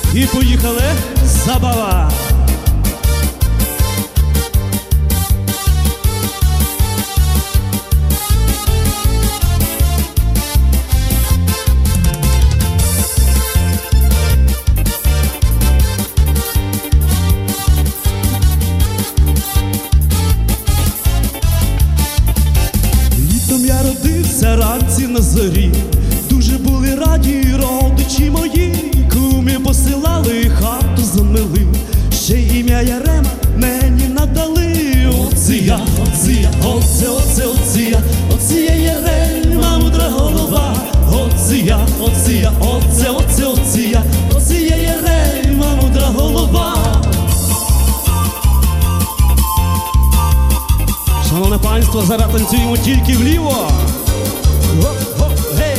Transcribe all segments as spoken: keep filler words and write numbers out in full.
І поїхали, забава. Літом я родився ранці на зорі, дуже були раді родичі мої, куми посилали, хату замили, ще ім'я Ярема мені надали. Оце я, оце я, оце, оце, оце я, оце я Ярема, мудра голова. Оце я, оце я, оце, оце, оце я, оце я Ярема, мудра голова. Шановне панство, зараз танцюємо тільки вліво. Гоп-гоп, гей!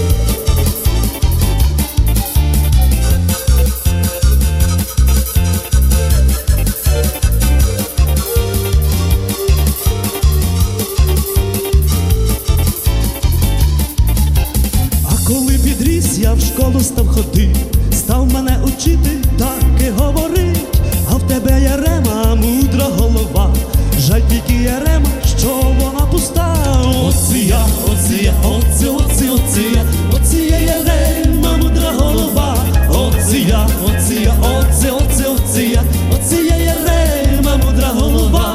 А коли підріс, я в школу став ходить, став мене учитель так і говорить. А в тебе Ярема, мудра голова, жаль тільки Ярема, що вона пуста. Оце я, оце я, оце, оце, оце я, оце я Ярема, мудра голова. Оце я, оце я, оце, оце, оце я, оце я Ярема, мудра голова.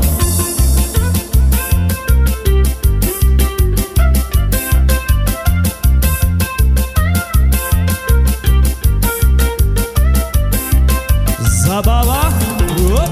Забава. Оп.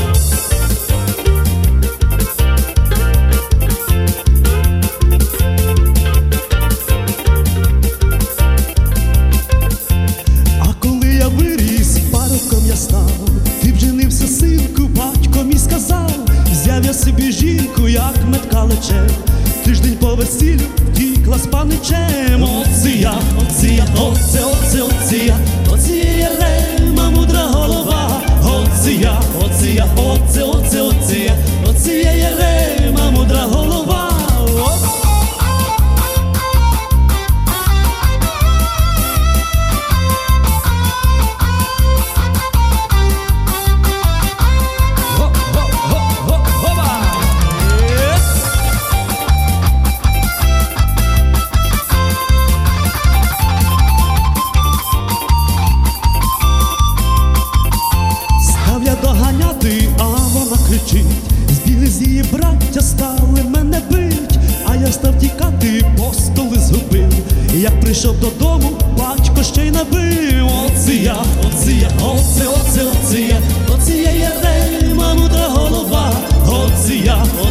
А коли я виріс, парубком я став, ти б женився, синку, батько мій сказав. Взяв я собі жінку, як метка лече, тиждень по весіллю втікла з паничем. Оце я, оце я, оце, оце, оце я, оце я Ярема, мудра голова. Оце я, оце я, оце, оце, оце я, оце я Ярема, мудра голова. Оп. Го-го-го-го-гоба! Єс! Став я доганяти, а вона кричить, збігли з її браття, стали мене бить. А я став тікати, по столи згубив, і як прийшов додому, батько ще й набив. Оце я, оце я, оце, оце, оце я, оце я Ярема, мудра голова. Оце я,